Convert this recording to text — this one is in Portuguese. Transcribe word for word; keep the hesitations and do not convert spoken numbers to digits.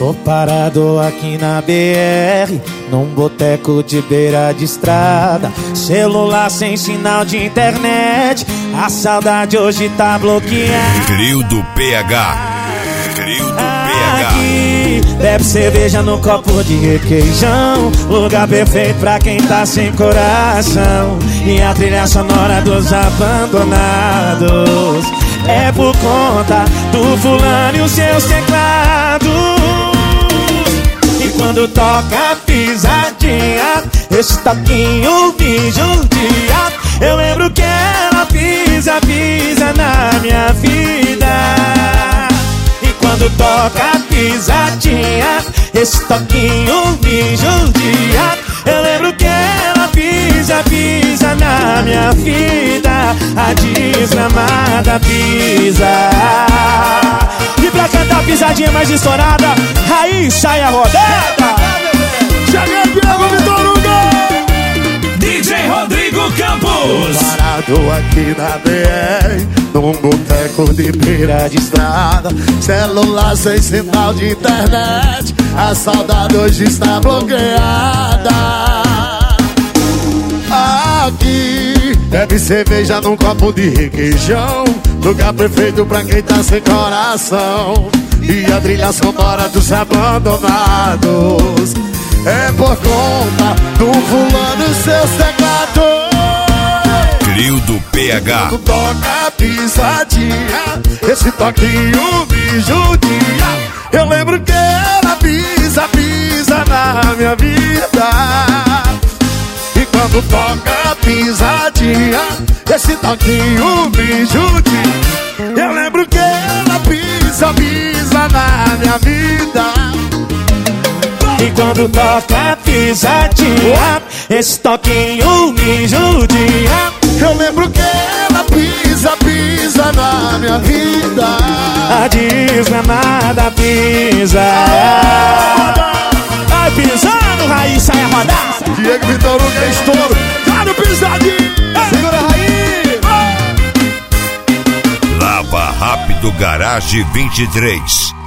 Tô parado aqui na B R, num boteco de beira de estrada. Celular sem sinal de internet, a saudade hoje tá bloqueada. Trio do P H. Trio do P H. Aqui bebe cerveja no copo de requeijão, lugar perfeito pra quem tá sem coração. E a trilha sonora dos abandonados é por conta do fulano e os seus teclados. E quando toca pisadinha, esse toquinho me judia. Eu lembro que ela pisa, pisa na minha vida. E quando toca pisadinha, esse toquinho me judia. Eu lembro que ela pisa, pisa na minha vida. A desgramada pisa. E pra cantar a pisadinha mais estourada, aí sai a rodada. Cheguei, Diego Vitor Hugo! D J Rodrigo Campos. Parado aqui na B R, num boteco de beira de estrada. Celular sem sinal de internet, a saudade hoje está bloqueada. Aqui bebe cerveja num copo de requeijão, lugar perfeito pra quem tá sem coração. E a trilha sonora dos abandonados é por conta do fulano e seus teclados. Trio do P H. Quando toca pisadinha, esse toquinho me judia. Eu lembro que ela pisa, pisa na minha vida. E quando toca pisadinha, esse toquinho me judia. Eu lembro que ela pisa, pisa na minha vida. E quando toca pisadinha, esse toquinho me judia. Eu lembro que ela pisa, pisa na minha vida. A desgramada pisa. Vai pisando, raiz, sai a rodar. Diego Vitor Hugo é estouro. Tá no pisadinho. Segura a raiz. Lava Rápido Garage vinte e três.